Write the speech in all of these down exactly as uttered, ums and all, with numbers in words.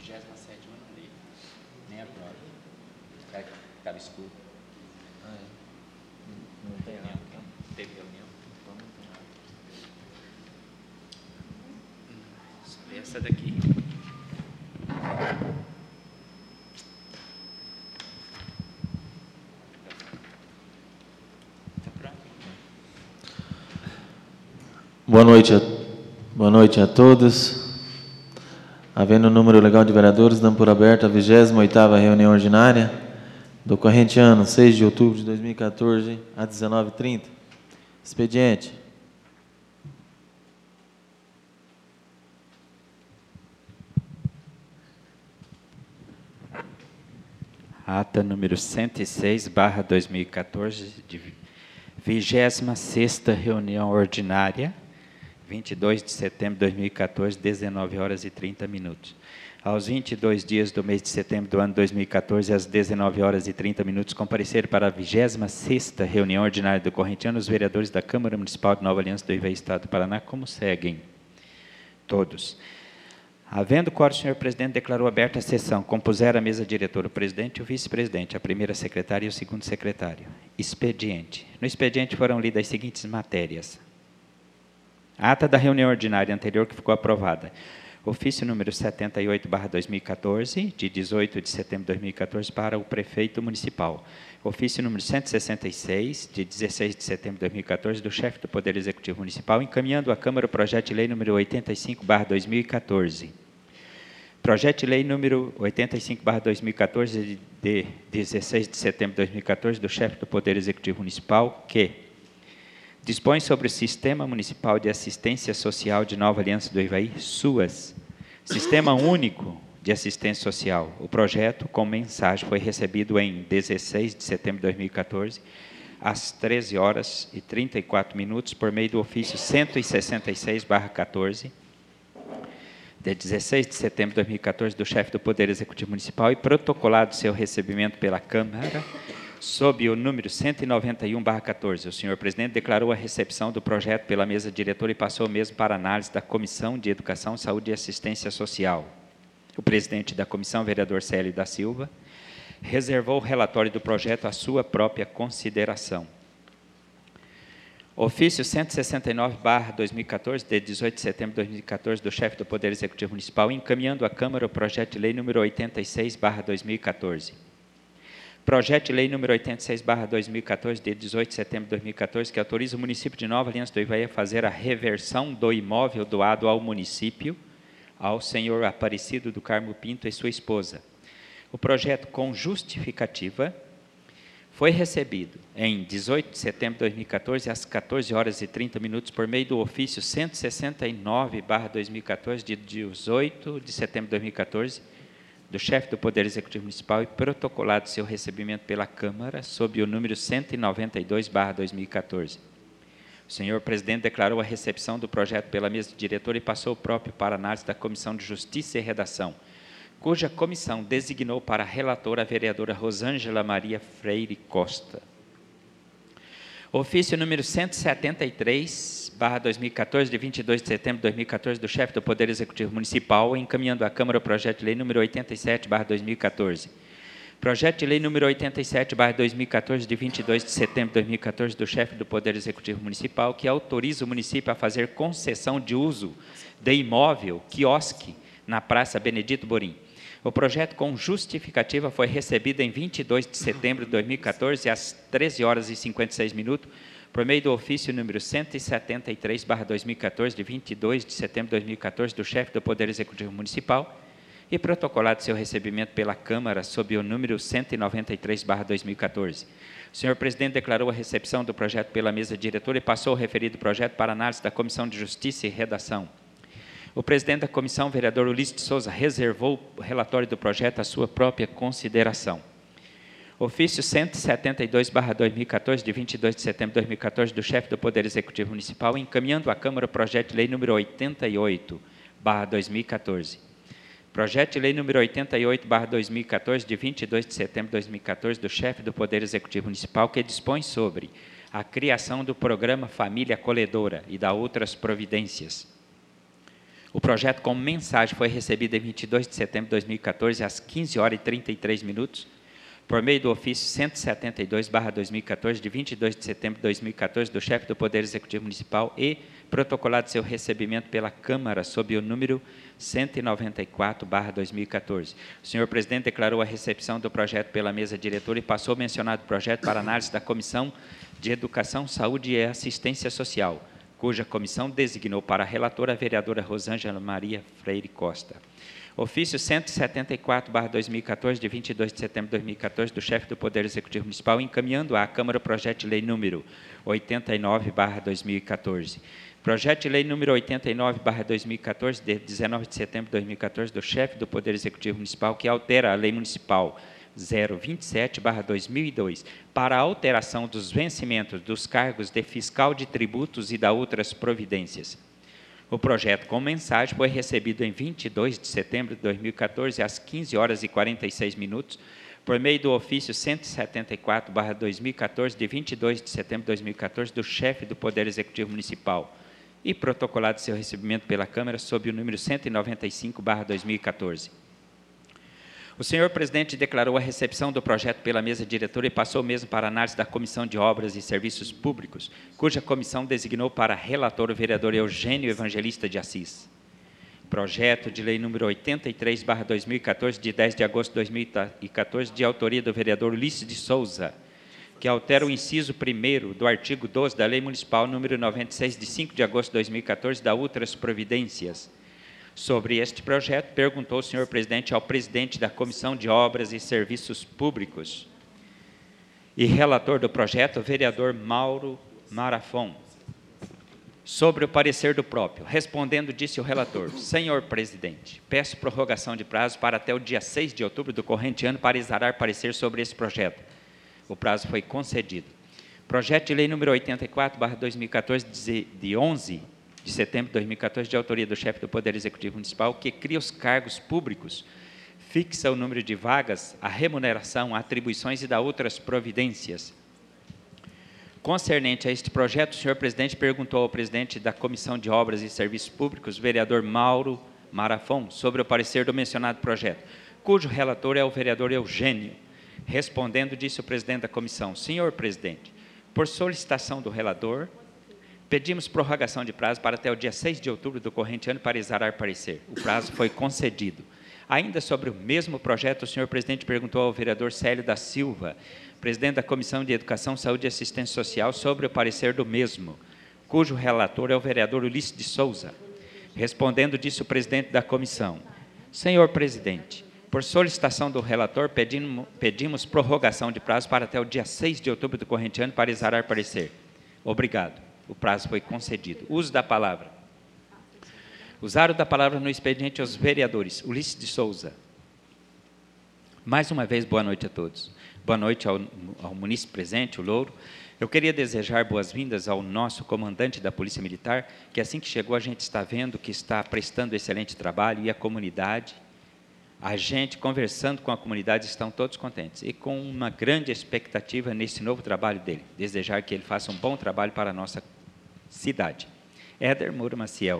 vigésima sétima não li. Nem a prova. Estava escuro. Ah, é. Não, não tem Reunião. nada. Tá? Teve reunião. Então não tem nada. Só ler essa daqui. Está pronto? Boa noite a, boa noite a todos. Havendo o número legal de vereadores, dando por aberta a vigésima oitava reunião ordinária do corrente ano, seis de outubro de dois mil e quatorze, às dezenove e trinta. Expediente. Ata número cento e seis, barra dois mil e quatorze, de vigésima sexta reunião ordinária, vinte e dois de setembro de dois mil e quatorze, dezenove horas e trinta minutos. Aos vinte e dois dias do mês de setembro do ano dois mil e quatorze, às dezenove horas e trinta minutos, compareceram para a vigésima sexta reunião ordinária do corrente ano os vereadores da Câmara Municipal de Nova Aliança do Ivaí, Estado do Paraná, como seguem. Todos. Havendo quórum, o senhor presidente declarou aberta a sessão. Compuseram a mesa diretora o presidente e o vice-presidente, a primeira secretária e o segundo secretário. Expediente. No expediente foram lidas as seguintes matérias. A ata da reunião ordinária anterior que ficou aprovada. Ofício número setenta e oito, barra dois mil e quatorze, de dezoito de setembro de dois mil e quatorze, para o prefeito municipal. Ofício número cento e sessenta e seis, de dezesseis de setembro de dois mil e quatorze, do chefe do Poder Executivo Municipal, encaminhando à Câmara o projeto de lei número oitenta e cinco, barra dois mil e quatorze. Projeto de lei número oitenta e cinco, barra dois mil e quatorze, de dezesseis de setembro de dois mil e quatorze, do chefe do Poder Executivo Municipal, que dispõe sobre o Sistema Municipal de Assistência Social de Nova Aliança do Ivaí, SUAS, Sistema Único de Assistência Social. O projeto, com mensagem, foi recebido em dezesseis de setembro de dois mil e quatorze, às treze horas e trinta e quatro minutos, por meio do ofício cento e sessenta e seis, barra quatorze, de dezesseis de setembro de dois mil e quatorze, do chefe do Poder Executivo Municipal, e protocolado seu recebimento pela Câmara, sob o número cento e noventa e um, barra quatorze. O senhor presidente declarou a recepção do projeto pela mesa diretora e passou o mesmo para análise da Comissão de Educação, Saúde e Assistência Social. O presidente da comissão, vereador Célio da Silva, reservou o relatório do projeto à sua própria consideração. Ofício cento e sessenta e nove, barra dois mil e quatorze, de dezoito de setembro de dois mil e quatorze, do chefe do Poder Executivo Municipal, encaminhando à Câmara o projeto de lei número oitenta e seis, barra dois mil e quatorze. Projeto de lei número oitenta e seis, barra dois mil e quatorze, de dezoito de setembro de dois mil e quatorze, que autoriza o município de Nova Aliança do Ivaí a fazer a reversão do imóvel doado ao município, ao senhor Aparecido do Carmo Pinto e sua esposa. O projeto, com justificativa, foi recebido em dezoito de setembro de dois mil e quatorze, às quatorze horas e trinta minutos, por meio do ofício cento e sessenta e nove, barra dois mil e quatorze, de dezoito de setembro de dois mil e quatorze, do chefe do Poder Executivo Municipal, e protocolado seu recebimento pela Câmara, sob o número cento e noventa e dois, barra dois mil e quatorze. O senhor presidente declarou a recepção do projeto pela mesa diretora e passou o próprio para análise da Comissão de Justiça e Redação, cuja comissão designou para relatora a vereadora Rosângela Maria Freire Costa. Ofício número cento e setenta e três, barra dois mil e quatorze, de vinte e dois de setembro de dois mil e quatorze, do chefe do Poder Executivo Municipal, encaminhando à Câmara o projeto de lei número oitenta e sete, barra dois mil e quatorze. Projeto de lei número oitenta e sete, barra dois mil e quatorze, de vinte e dois de setembro de dois mil e quatorze, do chefe do Poder Executivo Municipal, que autoriza o município a fazer concessão de uso de imóvel, quiosque, na Praça Benedito Borim. O projeto, com justificativa, foi recebido em vinte e dois de setembro de dois mil e quatorze, às treze horas e cinquenta e seis minutos, por meio do ofício número cento e setenta e três, barra dois mil e quatorze, de vinte e dois de setembro de dois mil e quatorze, do chefe do Poder Executivo Municipal, e protocolado seu recebimento pela Câmara, sob o número cento e noventa e três, barra dois mil e quatorze. O senhor presidente declarou a recepção do projeto pela mesa diretora e passou o referido projeto para análise da Comissão de Justiça e Redação. O presidente da comissão, vereador Ulisses de Souza, reservou o relatório do projeto à sua própria consideração. Ofício cento e setenta e dois, barra dois mil e quatorze, de vinte e dois de setembro de dois mil e quatorze, do chefe do Poder Executivo Municipal, encaminhando à Câmara o projeto de lei número oitenta e oito, barra dois mil e quatorze. Projeto de lei número oitenta e oito, barra dois mil e quatorze, de vinte e dois de setembro de dois mil e quatorze, do chefe do Poder Executivo Municipal, que dispõe sobre a criação do programa Família Acolhedora e da outras providências. O projeto com mensagem foi recebido em vinte e dois de setembro de dois mil e quatorze, às quinze horas e trinta e três minutos, por meio do ofício cento e setenta e dois barra dois mil e quatorze, de vinte e dois de setembro de dois mil e quatorze, do chefe do Poder Executivo Municipal e protocolado seu recebimento pela Câmara sob o número cento e noventa e quatro barra dois mil e quatorze. O senhor presidente declarou a recepção do projeto pela mesa diretora e passou o mencionado projeto para análise da Comissão de Educação, Saúde e Assistência Social, cuja comissão designou para a relatora a vereadora Rosângela Maria Freire Costa. Ofício cento e setenta e quatro barra dois mil e quatorze, de vinte e dois de setembro de dois mil e quatorze, do chefe do Poder Executivo Municipal, encaminhando à Câmara o projeto de lei número oitenta e nove barra dois mil e quatorze. Projeto de lei número oitenta e nove barra dois mil e quatorze, de dezenove de setembro de dois mil e quatorze, do chefe do Poder Executivo Municipal, que altera a Lei Municipal zero vinte e sete barra dois mil e dois, para a alteração dos vencimentos dos cargos de fiscal de tributos e da outras providências. O projeto com mensagem foi recebido em vinte e dois de setembro de dois mil e quatorze, às quinze horas e quarenta e seis minutos, por meio do ofício cento e setenta e quatro barra dois mil e quatorze, de vinte e dois de setembro de dois mil e quatorze, do chefe do Poder Executivo Municipal, e protocolado seu recebimento pela Câmara sob o número cento e noventa e cinco barra dois mil e quatorze. O senhor presidente declarou a recepção do projeto pela mesa diretora e passou mesmo para análise da Comissão de Obras e Serviços Públicos, cuja comissão designou para relator o vereador Eugênio Evangelista de Assis. Projeto de lei número oitenta e três barra dois mil e quatorze, de dez de agosto de dois mil e quatorze, de autoria do vereador Ulisses de Souza, que altera o inciso primeiro do artigo doze da Lei Municipal número noventa e seis, de cinco de agosto de dois mil e quatorze, da outras providências. Sobre este projeto, perguntou o senhor presidente ao presidente da Comissão de Obras e Serviços Públicos e relator do projeto, o vereador Mauro Marafon, sobre o parecer do próprio. Respondendo, disse o relator: senhor presidente, peço prorrogação de prazo para até o dia seis de outubro do corrente ano para exarar parecer sobre esse projeto. O prazo foi concedido. Projeto de lei número oitenta e quatro barra dois mil e quatorze, de onze de setembro de dois mil e quatorze, de autoria do chefe do Poder Executivo Municipal, que cria os cargos públicos, fixa o número de vagas, a remuneração, atribuições e dá outras providências. Concernente a este projeto, o senhor presidente perguntou ao presidente da Comissão de Obras e Serviços Públicos, vereador Mauro Marafon, sobre o parecer do mencionado projeto, cujo relator é o vereador Eugênio. Respondendo, disse o presidente da comissão: senhor presidente, por solicitação do relator, pedimos prorrogação de prazo para até o dia seis de outubro do corrente ano para exarar parecer. O prazo foi concedido. Ainda sobre o mesmo projeto, o senhor presidente perguntou ao vereador Célio da Silva, presidente da Comissão de Educação, Saúde e Assistência Social, sobre o parecer do mesmo, cujo relator é o vereador Ulisses de Souza. Respondendo, disse o presidente da comissão: senhor presidente, por solicitação do relator, pedimos, pedimos prorrogação de prazo para até o dia seis de outubro do corrente ano para exarar parecer. Obrigado. O prazo foi concedido. Uso da palavra. Usaram da palavra no expediente os vereadores Ulisses de Souza. Mais uma vez, boa noite a todos. Boa noite ao, ao munícipe presente, o Louro. Eu queria desejar boas-vindas ao nosso comandante da Polícia Militar, que assim que chegou a gente está vendo que está prestando excelente trabalho, e a comunidade, a gente conversando com a comunidade, estão todos contentes e com uma grande expectativa nesse novo trabalho dele. Desejar que ele faça um bom trabalho para a nossa cidade. Éder Moura Maciel.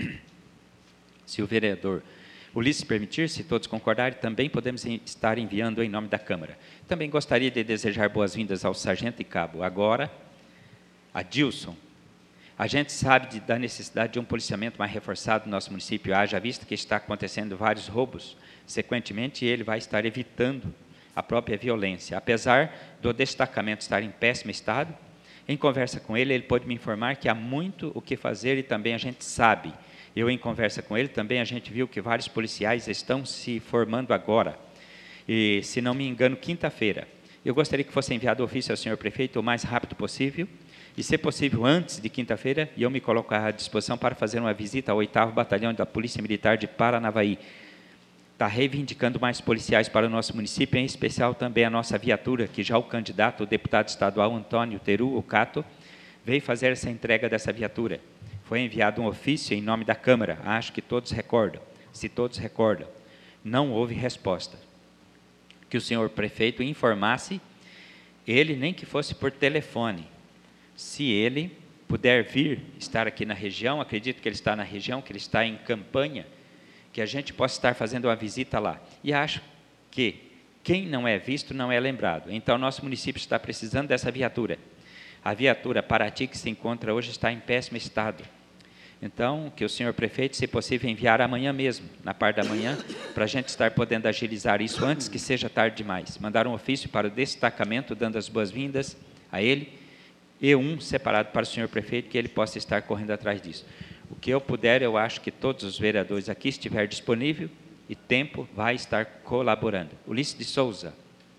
Se o vereador Ulisses permitir, se todos concordarem, também podemos estar enviando em nome da Câmara. Também gostaria de desejar boas-vindas ao sargento e cabo. Agora, a Dilson. A gente sabe de, da necessidade de um policiamento mais reforçado no nosso município, haja visto que está acontecendo vários roubos. Sequentemente, ele vai estar evitando a própria violência. Apesar do destacamento estar em péssimo estado, em conversa com ele, ele pôde me informar que há muito o que fazer e também a gente sabe. Eu, em conversa com ele, também a gente viu que vários policiais estão se formando agora. E, se não me engano, quinta-feira. Eu gostaria que fosse enviado ofício ao senhor prefeito o mais rápido possível, e, se possível, antes de quinta-feira, e eu me coloco à disposição para fazer uma visita ao oitavo Batalhão da Polícia Militar de Paranavaí. Está reivindicando mais policiais para o nosso município, em especial também a nossa viatura, que já o candidato, o deputado estadual Antônio Teru Ocato, veio fazer essa entrega dessa viatura. Foi enviado um ofício em nome da Câmara, acho que todos recordam. Se todos recordam, não houve resposta. Que o senhor prefeito informasse, ele nem que fosse por telefone, se ele puder vir, estar aqui na região, acredito que ele está na região, que ele está em campanha, que a gente possa estar fazendo uma visita lá. E acho que quem não é visto não é lembrado. Então, nosso município está precisando dessa viatura. A viatura Paraty, que se encontra hoje, está em péssimo estado. Então, que o senhor prefeito, se possível, enviar amanhã mesmo, na parte da manhã, para a gente estar podendo agilizar isso antes que seja tarde demais. Mandar um ofício para o destacamento, dando as boas-vindas a ele, e um separado para o senhor prefeito, que ele possa estar correndo atrás disso. O que eu puder, eu acho que todos os vereadores aqui, estiver disponível e tempo, vai estar colaborando. Ulisses de Souza.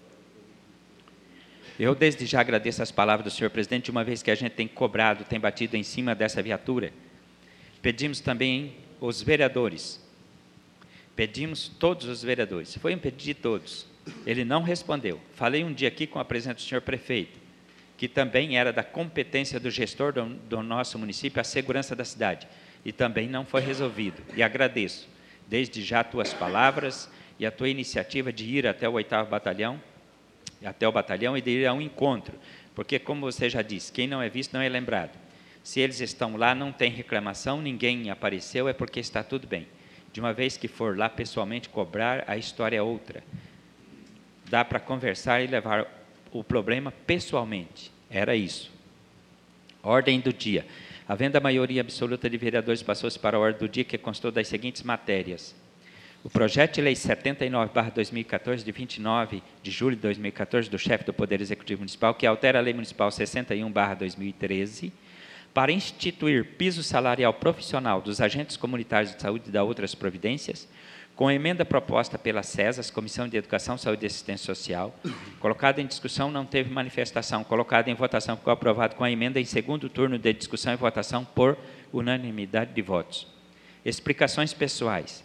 Eu, desde já, agradeço as palavras do senhor presidente, de uma vez que a gente tem cobrado, tem batido em cima dessa viatura. Pedimos também os vereadores. Pedimos todos os vereadores. Foi um pedido de todos. Ele não respondeu. Falei um dia aqui com a presença do senhor prefeito, que também era da competência do gestor do, do nosso município, a segurança da cidade. E também não foi resolvido. E agradeço, desde já, as tuas palavras e a tua iniciativa de ir até o oitavo batalhão, até o batalhão e de ir a um encontro. Porque, como você já disse, quem não é visto não é lembrado. Se eles estão lá, não tem reclamação, ninguém apareceu, é porque está tudo bem. De uma vez que for lá pessoalmente cobrar, a história é outra. Dá para conversar e levar o problema pessoalmente. Era isso. Ordem do dia. Havendo a maioria absoluta de vereadores, passou-se para a ordem do dia, que constou das seguintes matérias. O projeto de lei setenta e nove barra dois mil e quatorze, de vinte e nove de julho de dois mil e quatorze, do chefe do Poder Executivo Municipal, que altera a lei municipal sessenta e um barra dois mil e treze, para instituir piso salarial profissional dos agentes comunitários de saúde e da outras providências, com emenda proposta pela CESAS, Comissão de Educação, Saúde e Assistência Social, colocada em discussão, não teve manifestação, colocada em votação, ficou aprovado com a emenda em segundo turno de discussão e votação por unanimidade de votos. Explicações pessoais.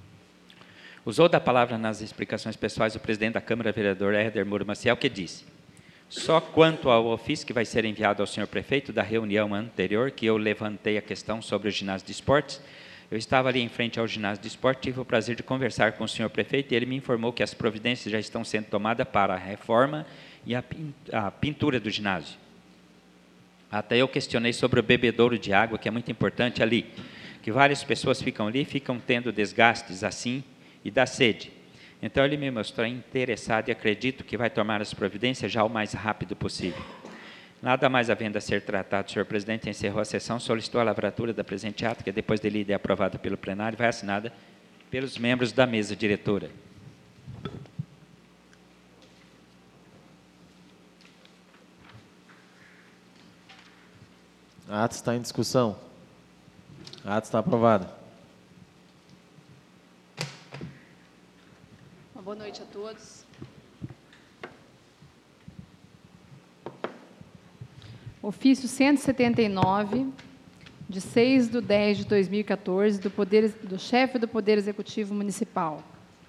Usou da palavra nas explicações pessoais o presidente da Câmara, vereador Éder Moura Maciel, que disse: só quanto ao ofício que vai ser enviado ao senhor prefeito da reunião anterior, que eu levantei a questão sobre o ginásio de esportes, eu estava ali em frente ao ginásio de esportes, tive o prazer de conversar com o senhor prefeito e ele me informou que as providências já estão sendo tomadas para a reforma e a pintura do ginásio. Até eu questionei sobre o bebedouro de água, que é muito importante ali, que várias pessoas ficam ali, ficam tendo desgastes assim e dá sede. Então, ele me mostrou interessado e acredito que vai tomar as providências já o mais rápido possível. Nada mais havendo a ser tratado, o senhor presidente encerrou a sessão, solicitou a lavratura da presente ata, que depois de lida e aprovada pelo plenário, vai assinada pelos membros da mesa diretora. A ata está em discussão. A ata está aprovada. Boa noite a todos. Ofício cento e setenta e nove, de seis de dez de dois mil e quatorze, do, poder, do chefe do Poder Executivo Municipal.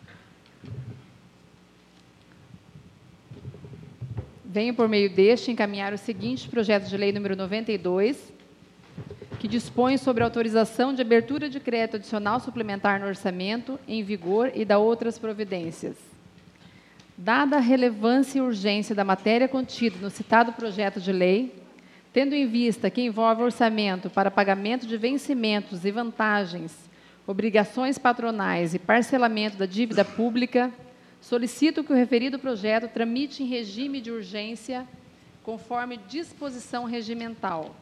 Venho, por meio deste, encaminhar o seguinte projeto de lei número noventa e dois, que dispõe sobre a autorização de abertura de crédito adicional suplementar no orçamento em vigor e da outras providências. Dada a relevância e urgência da matéria contida no citado projeto de lei, tendo em vista que envolve orçamento para pagamento de vencimentos e vantagens, obrigações patronais e parcelamento da dívida pública, solicito que o referido projeto tramite em regime de urgência, conforme disposição regimental.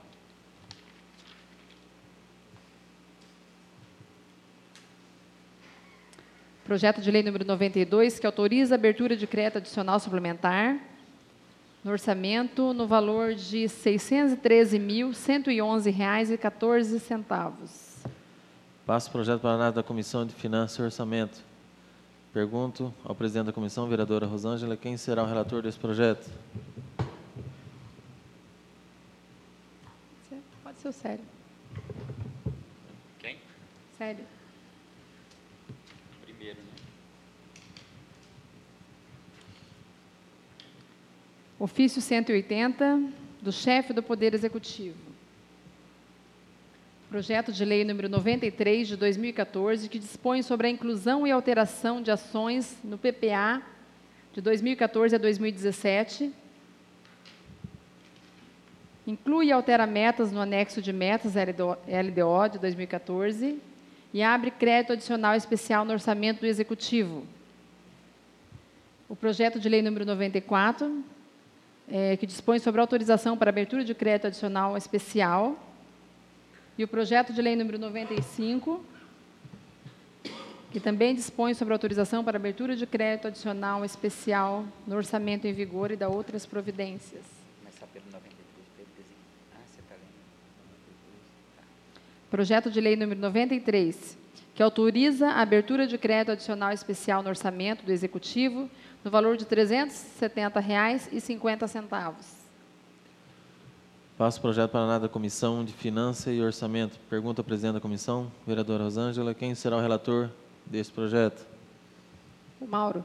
Projeto de lei número noventa e dois, que autoriza a abertura de crédito adicional suplementar no orçamento no valor de seiscentos e treze mil, cento e onze reais e quatorze centavos. Passo o projeto para a análise da Comissão de Finanças e Orçamento. Pergunto ao presidente da comissão, vereadora Rosângela, quem será o relator desse projeto? Pode ser o Célio. Quem? Célio. Primeiro, né? Ofício cento e oitenta, do chefe do Poder Executivo. Projeto de lei número noventa e três, de dois mil e quatorze, que dispõe sobre a inclusão e alteração de ações no P P A de dois mil e quatorze a dois mil e dezessete, inclui e altera metas no anexo de metas L D O de dois mil e quatorze e abre crédito adicional especial no orçamento do Executivo. O projeto de lei número noventa e quatro, é, que dispõe sobre autorização para abertura de crédito adicional especial. E o projeto de lei número noventa e cinco, que também dispõe sobre autorização para abertura de crédito adicional especial no orçamento em vigor e da outras providências. Começar pelo noventa e três. Ah, você está lendo. Projeto de lei número noventa e três, que autoriza a abertura de crédito adicional especial no orçamento do Executivo no valor de trezentos e setenta reais e cinquenta centavos. Passo o projeto para análise da Comissão de Finanças e Orçamento. Pergunta ao presidente da comissão, vereadora Rosângela, quem será o relator desse projeto? O Mauro.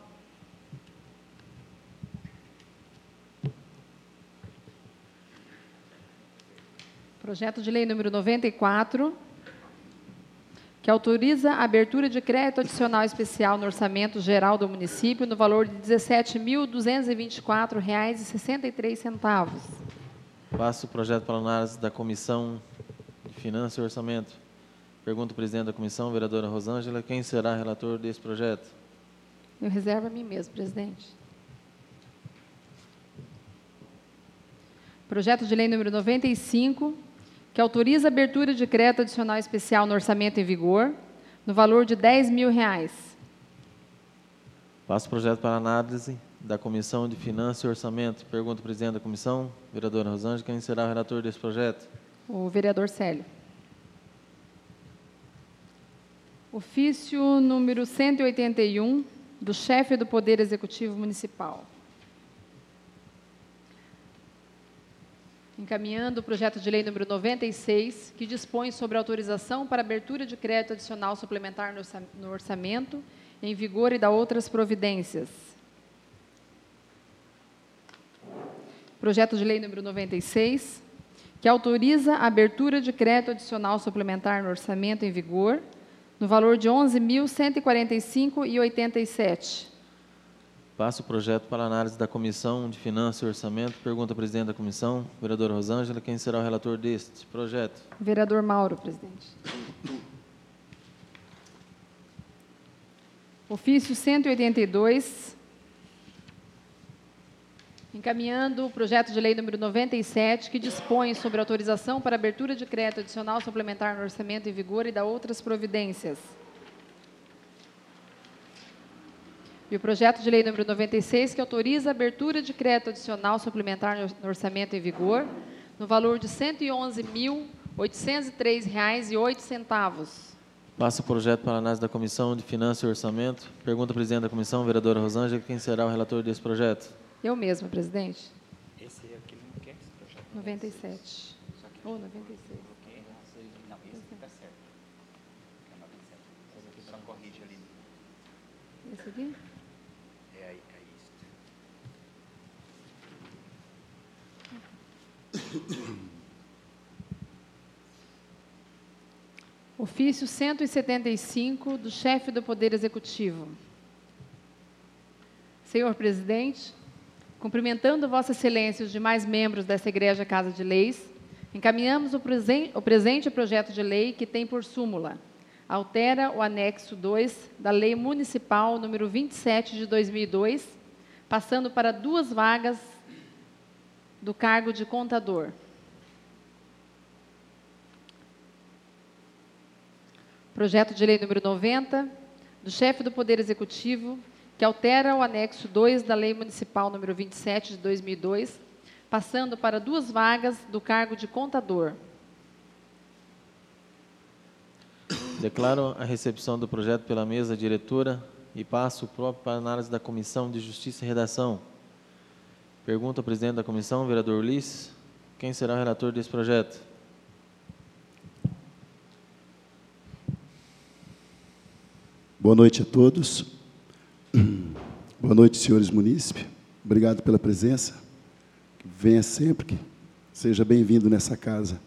Projeto de lei número noventa e quatro, que autoriza a abertura de crédito adicional especial no orçamento geral do município no valor de dezessete mil duzentos e vinte e quatro reais e sessenta e três centavos. Passo o projeto para análise da Comissão de Finanças e Orçamento. Pergunta ao presidente da comissão, vereadora Rosângela, quem será relator desse projeto? Eu reservo a mim mesmo, presidente. Projeto de lei número noventa e cinco, que autoriza a abertura de crédito adicional especial no orçamento em vigor, no valor de dez mil reais. Passo o projeto para análise da Comissão de Finanças e Orçamento. Pergunta ao presidente da comissão, vereadora Rosângela, quem será o relator desse projeto? O vereador Célio. Ofício número cento e oitenta e um, do chefe do Poder Executivo Municipal. Encaminhando o projeto de lei número noventa e seis, que dispõe sobre autorização para abertura de crédito adicional suplementar no orçamento, em vigor e da outras providências. Projeto de lei número noventa e seis, que autoriza a abertura de crédito adicional suplementar no orçamento em vigor, no valor de onze mil cento e quarenta e cinco reais e oitenta e sete centavos. Passo o projeto para análise da Comissão de Finanças e Orçamento. Pergunta ao presidente da comissão, vereadora Rosângela, quem será o relator deste projeto? Vereador Mauro, presidente. Ofício cento e oitenta e dois, encaminhando o projeto de lei número noventa e sete, que dispõe sobre autorização para abertura de crédito adicional suplementar no orçamento em vigor e da outras providências. E o projeto de lei número noventa e seis, que autoriza a abertura de crédito adicional suplementar no orçamento em vigor, no valor de cento e onze mil oitocentos e três reais e oito centavos. Passo o projeto para análise da Comissão de Finanças e Orçamento. Pergunta ao presidente da comissão, vereadora Rosângela, quem será o relator desse projeto? Eu mesma, presidente. Esse aqui não quer esse projeto? noventa e sete. Ou noventa e seis. Ok, não, esse aqui está certo. É noventa e sete. Esse aqui só corrige ali. Esse aqui? É aí, é isso. Ofício cento e setenta e cinco, do chefe do Poder Executivo. Senhor presidente, cumprimentando Vossa Excelência e os demais membros dessa Igreja Casa de Leis, encaminhamos o, presen o presente projeto de lei que tem por súmula: altera o anexo dois da Lei Municipal número vinte e sete de dois mil e dois, passando para duas vagas do cargo de contador. Projeto de lei número noventa, do chefe do Poder Executivo, que altera o anexo dois da Lei Municipal número vinte e sete de dois mil e dois, passando para duas vagas do cargo de contador. Declaro a recepção do projeto pela mesa diretora e passo o próprio para análise da Comissão de Justiça e Redação. Pergunta ao presidente da comissão, vereador Ulisses, quem será o relator desse projeto? Boa noite a todos. Boa noite, senhores munícipes. Obrigado pela presença. Venha sempre, que seja bem-vindo nessa casa.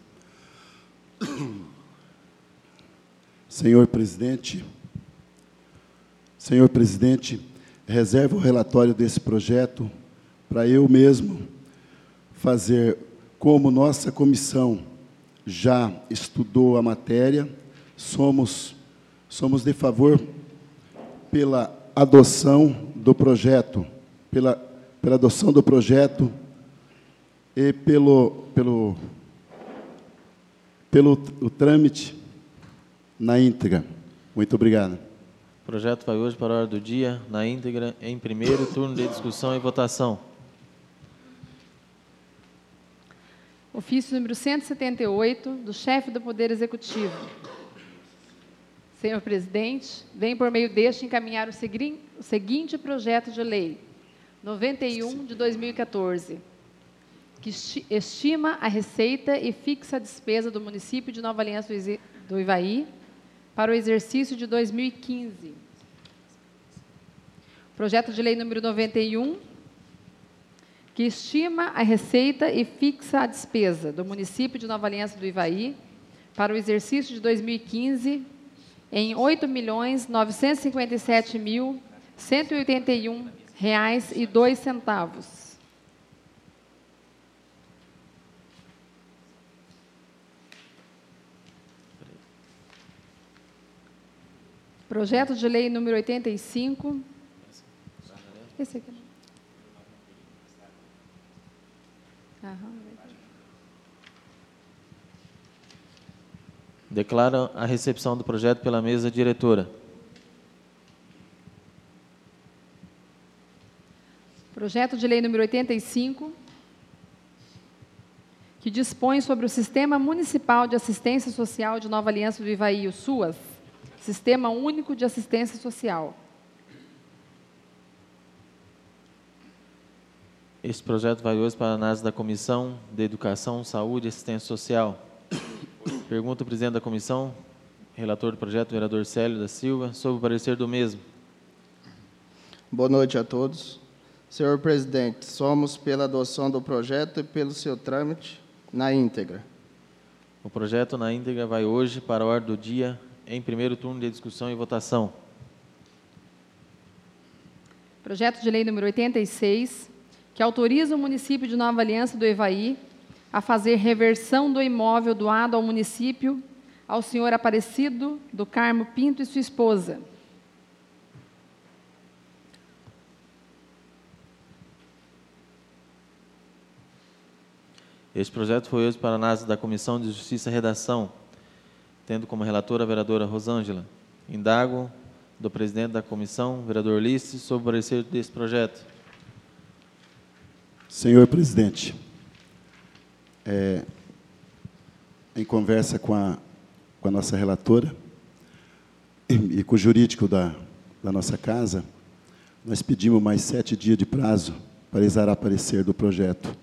Senhor presidente, senhor presidente, reservo o relatório desse projeto para eu mesmo fazer como nossa comissão já estudou a matéria, somos, somos de favor pela adoção do projeto, pela, pela adoção do projeto e pelo, pelo, pelo o trâmite na íntegra. Muito obrigado. O projeto vai hoje para a ordem do dia, na íntegra, em primeiro turno de discussão e votação. Ofício número cento e setenta e oito, do chefe do Poder Executivo. Senhor presidente, venho por meio deste encaminhar o, segui o seguinte projeto de lei, noventa e um de dois mil e quatorze, que esti estima a receita e fixa a despesa do município de Nova Aliança do Ivaí para o exercício de dois mil e quinze. Projeto de lei número noventa e um, que estima a receita e fixa a despesa do município de Nova Aliança do Ivaí para o exercício de dois mil e quinze em oito milhões novecentos e cinquenta e sete mil cento e oitenta e um reais e dois centavos. Projeto de lei número oitenta e cinco. Esse aqui. Aham. Declaro a recepção do projeto pela mesa diretora. Projeto de lei número oitenta e cinco, que dispõe sobre o Sistema Municipal de Assistência Social de Nova Aliança do Ivaí, o SUAS, Sistema Único de Assistência Social. Este projeto vai hoje para a análise da Comissão de Educação, Saúde e Assistência Social. Pergunta ao presidente da comissão, relator do projeto, vereador Célio da Silva, sobre o parecer do mesmo. Boa noite a todos. Senhor presidente, somos pela adoção do projeto e pelo seu trâmite na íntegra. O projeto na íntegra vai hoje para a ordem do dia, em primeiro turno de discussão e votação. Projeto de lei número oitenta e seis, que autoriza o município de Nova Aliança do Ivaí a fazer reversão do imóvel doado ao município ao senhor Aparecido do Carmo Pinto e sua esposa. Este projeto foi hoje para a análise da Comissão de Justiça e Redação, tendo como relatora a vereadora Rosângela. Indago do presidente da comissão, vereador Ulisses, sobre o parecer desse projeto. Senhor presidente, é, em conversa com a, com a nossa relatora e, e com o jurídico da, da nossa casa, nós pedimos mais sete dias de prazo para exarar parecer do projeto.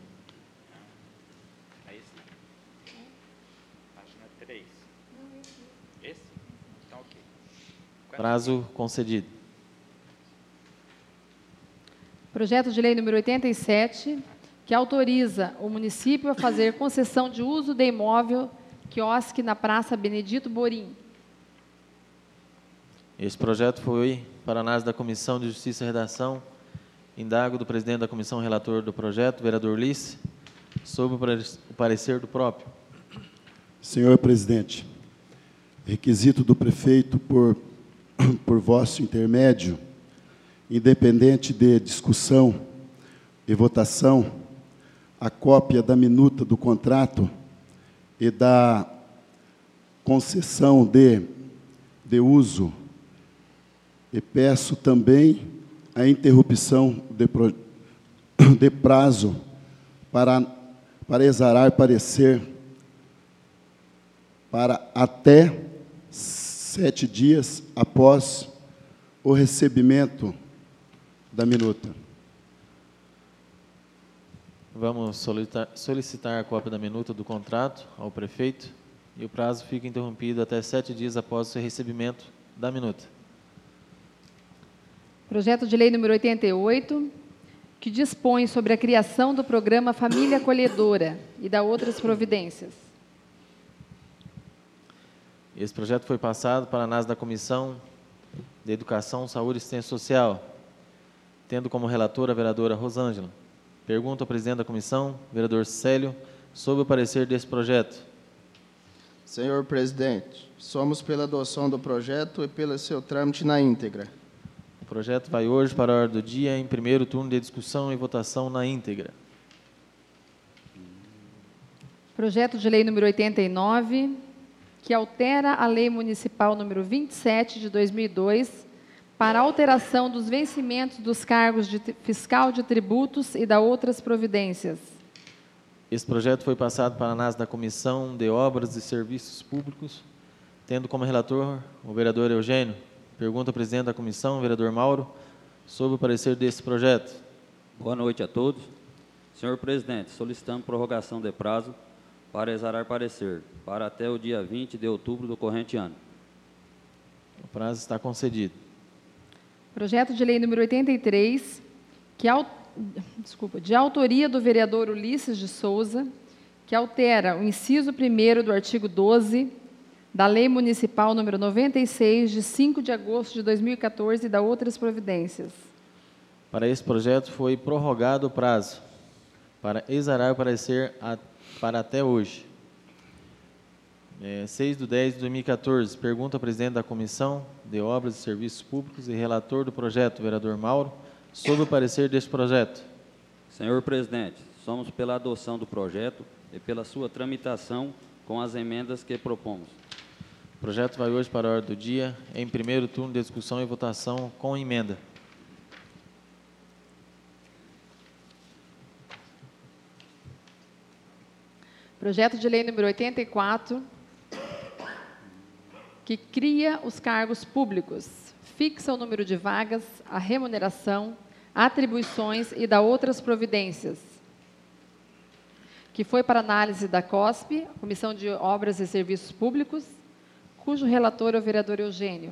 Prazo concedido. Projeto de lei número oitenta e sete, que autoriza o município a fazer concessão de uso de imóvel quiosque na Praça Benedito Borim. Este projeto foi para a análise da Comissão de Justiça e Redação. Indago do presidente da comissão, relator do projeto, vereador Ulisses, sobre o parecer do próprio. Senhor presidente, requisito do prefeito por, por vosso intermédio, independente de discussão e votação, a cópia da minuta do contrato e da concessão de, de uso, e peço também a interrupção de, pro, de prazo para, para exarar parecer para até sete dias após o recebimento da minuta. Vamos solicitar, solicitar a cópia da minuta do contrato ao prefeito e o prazo fica interrompido até sete dias após o seu recebimento da minuta. Projeto de lei número oitenta e oito, que dispõe sobre a criação do programa Família Acolhedora e da outras providências. Esse projeto foi passado para a análise da Comissão de Educação, Saúde e Assistência Social, tendo como relatora a vereadora Rosângela. Pergunta ao presidente da comissão, vereador Célio, Sobre o parecer desse projeto. Senhor presidente, somos pela adoção do projeto e pelo seu trâmite na íntegra. O projeto vai hoje para a ordem do dia em primeiro turno de discussão e votação na íntegra. Projeto de lei número oitenta e nove, que altera a lei municipal número vinte e sete de dois mil e dois, para alteração dos vencimentos dos cargos de fiscal de tributos e da outras providências. Esse projeto foi passado para a análise da Comissão de Obras e Serviços Públicos, tendo como relator o vereador Eugênio. Pergunta ao presidente da comissão, o vereador Mauro, sobre o parecer desse projeto. Boa noite a todos. Senhor presidente, solicitamos prorrogação de prazo para exarar parecer, para até o dia vinte de outubro do corrente ano. O prazo está concedido. Projeto de lei número oitenta e três, que au... Desculpa, de autoria do vereador Ulisses de Souza, que altera o inciso primeiro do artigo doze da Lei Municipal número noventa e seis, de cinco de agosto de dois mil e quatorze, e da outras providências. Para esse projeto foi prorrogado o prazo para exarar o parecer a, para até hoje. É, seis de dez de dois mil e quatorze. Pergunta ao presidente da Comissão de Obras e Serviços Públicos e relator do projeto, vereador Mauro, sobre o parecer deste projeto. Senhor presidente, somos pela adoção do projeto e pela sua tramitação com as emendas que propomos. O projeto vai hoje para a ordem do dia, em primeiro turno de discussão e votação com emenda. Projeto de lei número oitenta e quatro, que cria os cargos públicos, fixa o número de vagas, a remuneração, atribuições e da outras providências, que foi para análise da C O S P, Comissão de Obras e Serviços Públicos, cujo relator é o vereador Eugênio.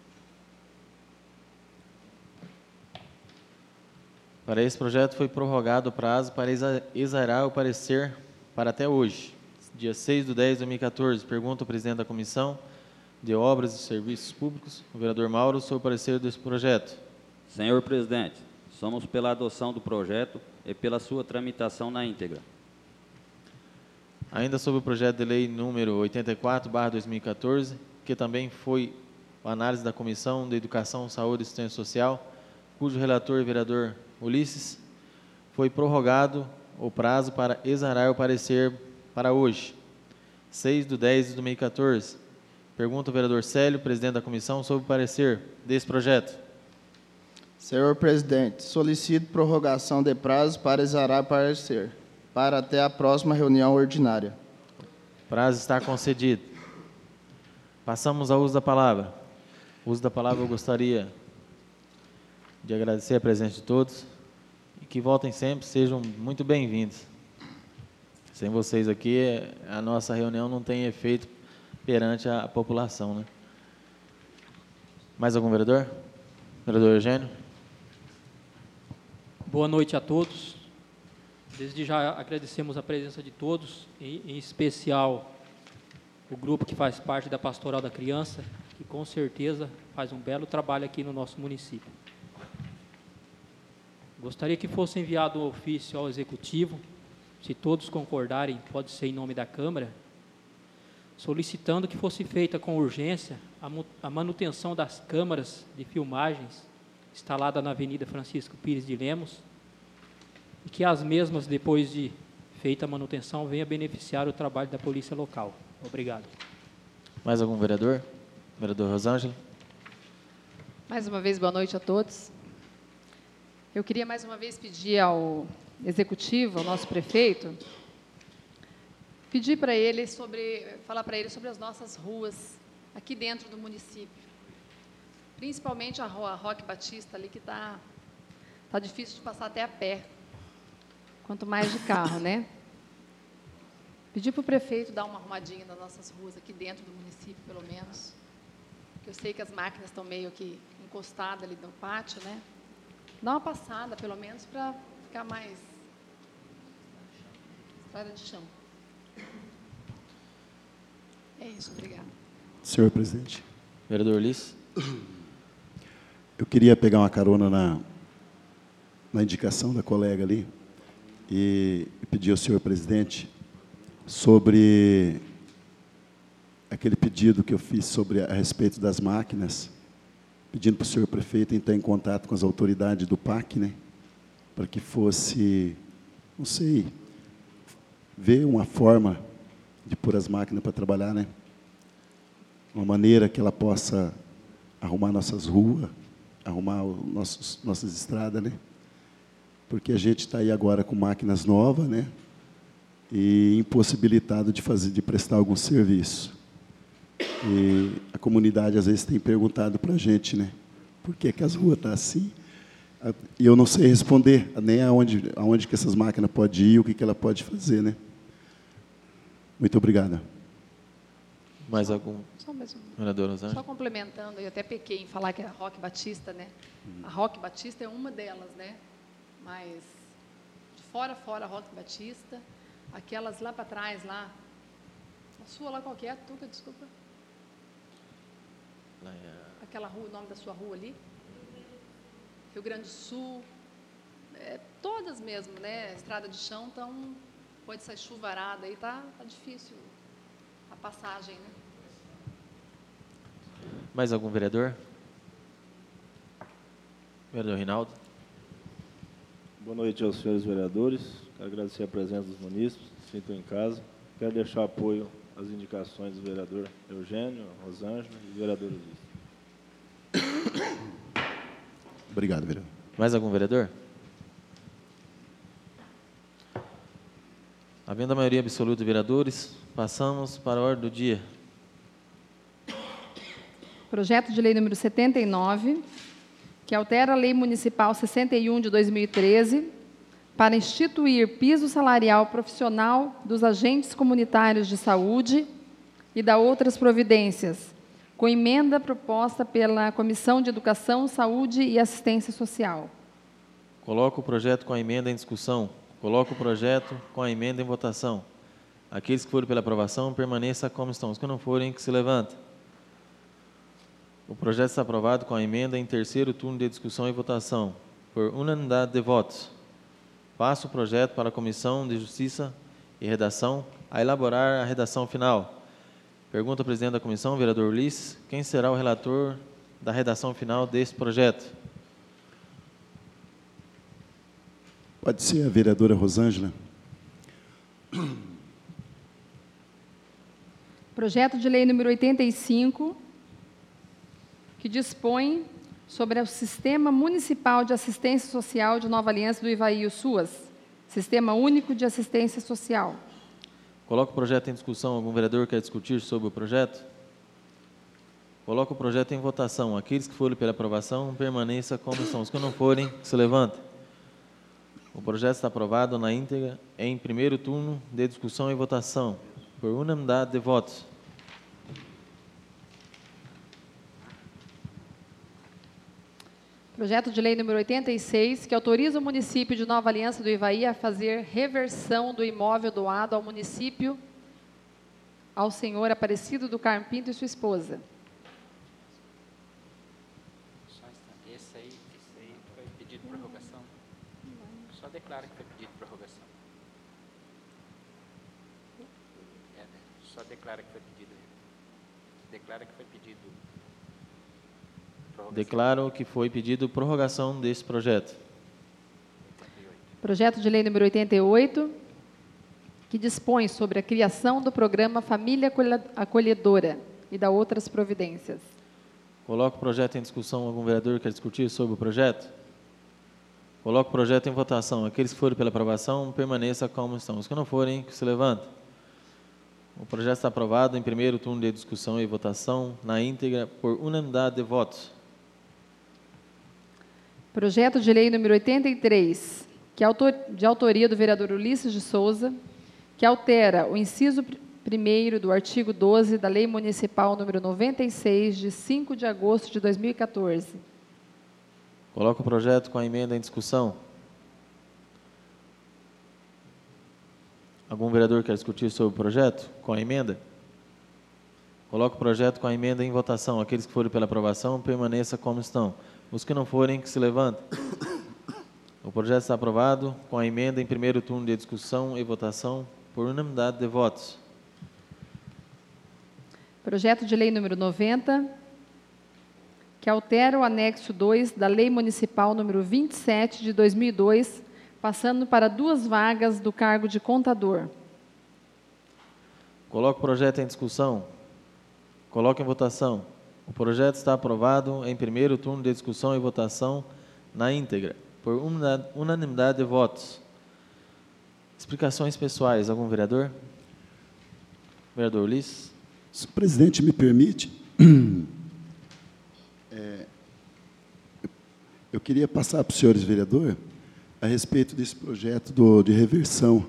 Para esse projeto foi prorrogado o prazo para exarar o parecer para até hoje, dia seis de dez de dois mil e quatorze. Pergunta ao presidente da Comissão de Obras e Serviços Públicos, o vereador Mauro, sobre o parecer desse projeto. Senhor presidente, somos pela adoção do projeto e pela sua tramitação na íntegra. Ainda sobre o projeto de lei número oitenta e quatro barra dois mil e quatorze, que também foi a análise da Comissão de Educação, Saúde e Assistência Social, cujo relator, vereador Ulisses, foi prorrogado o prazo para exarar o parecer para hoje, seis de dez de dois mil e quatorze. Pergunta ao vereador Célio, presidente da comissão, sobre o parecer desse projeto. Senhor presidente, solicito prorrogação de prazo para exarar parecer, para até a próxima reunião ordinária. O prazo está concedido. Passamos ao uso da palavra. O uso da palavra, eu gostaria de agradecer a presença de todos e que voltem sempre, sejam muito bem-vindos. Sem vocês aqui, a nossa reunião não tem efeito perante a população, né? Mais algum vereador? Vereador Eugênio? Boa noite a todos. Desde já agradecemos a presença de todos, em, em especial o grupo que faz parte da Pastoral da Criança, que com certeza faz um belo trabalho aqui no nosso município. Gostaria que fosse enviado um ofício ao Executivo, se todos concordarem, pode ser em nome da Câmara, solicitando que fosse feita com urgência a manutenção das câmaras de filmagens instalada na Avenida Francisco Pires de Lemos, e que as mesmas, depois de feita a manutenção, venham beneficiar o trabalho da polícia local. Obrigado. Mais algum vereador? Vereador Rosângela? Mais uma vez, boa noite a todos. Eu queria mais uma vez pedir ao Executivo, ao nosso prefeito, pedir para ele sobre, falar para ele sobre as nossas ruas aqui dentro do município. Principalmente a rua Roque Batista ali, que está tá difícil de passar até a pé, quanto mais de carro, né? Pedir para o prefeito dar uma arrumadinha nas nossas ruas aqui dentro do município, pelo menos. Porque eu sei que as máquinas estão meio que encostadas ali no pátio, né? Dá uma passada, pelo menos, para ficar mais estrada de chão. É isso, obrigada. Senhor presidente. Vereador Ulisses. Eu queria pegar uma carona na, na indicação da colega ali e pedir ao senhor presidente sobre aquele pedido que eu fiz sobre a respeito das máquinas, pedindo para o senhor prefeito entrar em contato com as autoridades do P A C, né, para que fosse, não sei, ver uma forma de pôr as máquinas para trabalhar, né, uma maneira que ela possa arrumar nossas ruas, arrumar os nossos, nossas estradas, né, porque a gente está aí agora com máquinas novas, né, e impossibilitado de fazer, de prestar algum serviço. E a comunidade às vezes tem perguntado para a gente, né, por que que as ruas estão assim? E eu não sei responder nem aonde, aonde que essas máquinas podem ir, o que que ela pode fazer, né. Muito obrigado. Mais algum? Só mais um. Vereador Rosângela? Só complementando, eu até pequei em falar que é a Roque Batista, né? A Roque Batista é uma delas, né? Mas de fora, fora a Roque Batista, aquelas lá para trás, lá, a sua lá qualquer, Tuca, desculpa. Lá é a- Aquela rua, o nome da sua rua ali? Rio Grande do Sul, é, todas mesmo, né? Estrada de chão, então pode sair chuvarada aí, tá, tá difícil a passagem, né? Mais algum vereador? Vereador Rinaldo? Boa noite aos senhores vereadores. Quero agradecer a presença dos munícipes, sintam em casa. Quero deixar apoio às indicações do vereador Eugênio, Rosângela e do vereador Ulisses. Obrigado, vereador. Mais algum vereador? Havendo a maioria absoluta de vereadores, passamos para a ordem do dia. Projeto de lei número setenta e nove, que altera a Lei Municipal sessenta e um de dois mil e treze, para instituir piso salarial profissional dos agentes comunitários de saúde e da outras providências, com emenda proposta pela Comissão de Educação, Saúde e Assistência Social. Coloco o projeto com a emenda em discussão. Coloco o projeto com a emenda em votação. Aqueles que forem pela aprovação, permaneçam como estão. Os que não forem, que se levantem. O projeto está aprovado com a emenda em terceiro turno de discussão e votação, por unanimidade de votos. Passo o projeto para a Comissão de Justiça e Redação a elaborar a redação final. Pergunta ao presidente da comissão, vereador Ulisses, quem será o relator da redação final deste projeto? Pode ser a vereadora Rosângela. Projeto de lei número oitenta e cinco, que dispõe sobre o Sistema Municipal de Assistência Social de Nova Aliança do Ivaí, o SUAS, Sistema Único de Assistência Social. Coloco o projeto em discussão. Algum vereador quer discutir sobre o projeto? Coloco o projeto em votação. Aqueles que forem pela aprovação, permaneçam como estão. Os que não forem, que se levantem. O projeto está aprovado na íntegra em primeiro turno de discussão e votação, por unanimidade de votos. Projeto de lei número oitenta e seis, que autoriza o município de Nova Aliança do Ivaí a fazer reversão do imóvel doado ao município ao senhor Aparecido do Carmo Pinto e sua esposa. Só um instante. Esse aí, esse aí foi pedido de prorrogação. Só declara que foi pedido de prorrogação. É, né? Só declara que foi pedido. Declara que foi pedido. Prorrogação. Declaro que foi pedido prorrogação desse projeto. Projeto de lei número oitenta e oito, que dispõe sobre a criação do programa Família Acolhedora e da outras providências. Coloco o projeto em discussão. Algum vereador quer discutir sobre o projeto? Coloco o projeto em votação. Aqueles que forem pela aprovação, permaneçam como estão. Os que não forem, que se levantem. O projeto está aprovado em primeiro turno de discussão e votação, na íntegra, por unanimidade de votos. Projeto de lei número oitenta e três, que é autor, de autoria do vereador Ulisses de Souza, que altera o inciso primeiro do artigo doze da Lei Municipal número noventa e seis, de cinco de agosto de dois mil e quatorze. Coloco o projeto com a emenda em discussão. Algum vereador quer discutir sobre o projeto com a emenda? Coloco o projeto com a emenda em votação. Aqueles que forem pela aprovação, permaneçam como estão. Os que não forem, que se levantem. O projeto está aprovado com a emenda em primeiro turno de discussão e votação, por unanimidade de votos. Projeto de lei número noventa, que altera o anexo dois da Lei Municipal número vinte e sete de dois mil e dois, passando para duas vagas do cargo de contador. Coloco o projeto em discussão. Coloco em votação. O projeto está aprovado em primeiro turno de discussão e votação na íntegra, por unanimidade de votos. Explicações pessoais. Algum vereador? Vereador Ulisses. Se o presidente me permite, é, eu queria passar para os senhores vereadores a respeito desse projeto do, de reversão,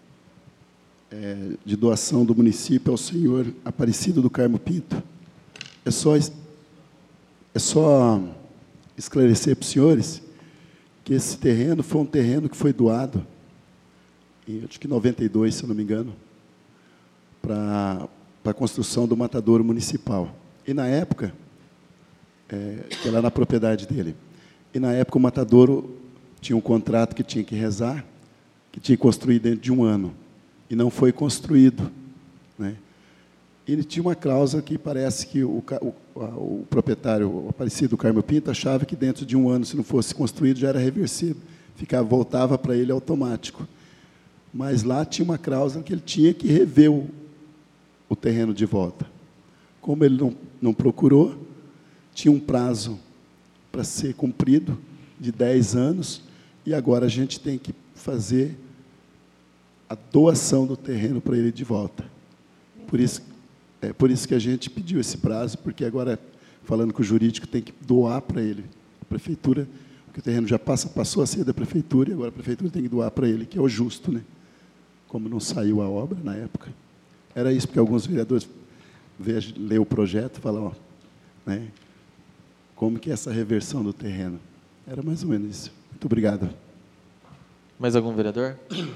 é, de doação do município ao senhor Aparecido do Carmo Pinto. É só, é só esclarecer para os senhores que esse terreno foi um terreno que foi doado, em, acho que noventa e dois, se eu não me engano, para para a construção do matadouro municipal. E, na época, é, que era na propriedade dele, e, na época, o matadouro tinha um contrato que tinha que rezar, que tinha que construir dentro de um ano, e não foi construído, né? E ele tinha uma cláusula que parece que o, o, o proprietário, o Aparecido do Carmo Pinto, achava que dentro de um ano, se não fosse construído, já era reversível, ficava, voltava para ele automático. Mas lá tinha uma cláusula que ele tinha que rever o, o terreno de volta. Como ele não, não procurou, tinha um prazo para ser cumprido, de dez anos, e agora a gente tem que fazer a doação do terreno para ele de volta. Por isso, é por isso que a gente pediu esse prazo, porque agora, falando com o jurídico, tem que doar para ele. A prefeitura, porque o terreno já passa, passou a ser da prefeitura, e agora a prefeitura tem que doar para ele, que é o justo, né? Como não saiu a obra na época. Era isso, porque alguns vereadores vejam, lê o projeto e falam, ó, né, como que é essa reversão do terreno. Era mais ou menos isso. Muito obrigado. Mais algum vereador?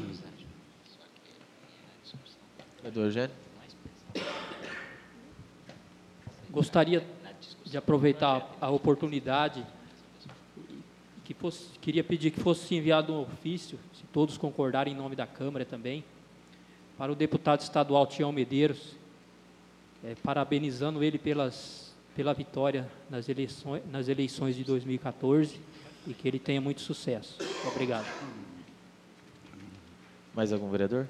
Vereador Eugênio? Gostaria de aproveitar a oportunidade, que fosse, queria pedir que fosse enviado um ofício, se todos concordarem em nome da Câmara também, para o deputado estadual Tião Medeiros, é, parabenizando ele pelas, pela vitória nas eleições, nas eleições de dois mil e quatorze, e que ele tenha muito sucesso. Obrigado. Mais algum vereador?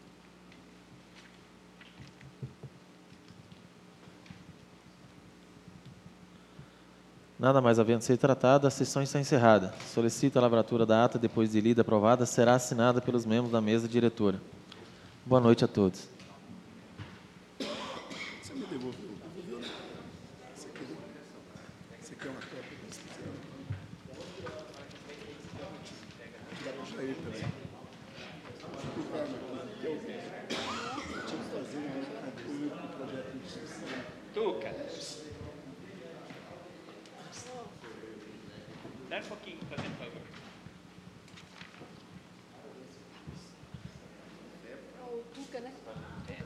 Nada mais havendo ser tratado, a sessão está encerrada. Solicito a lavratura da ata, depois de lida e aprovada, será assinada pelos membros da mesa diretora. Boa noite a todos. Você me devolveu? Você quer, você quer uma cópia? Dá para o Jair também. Tinha que fazer um projeto de extensão. Tuca. Dá um pouquinho, fazendo favor. O Tuca, né? É.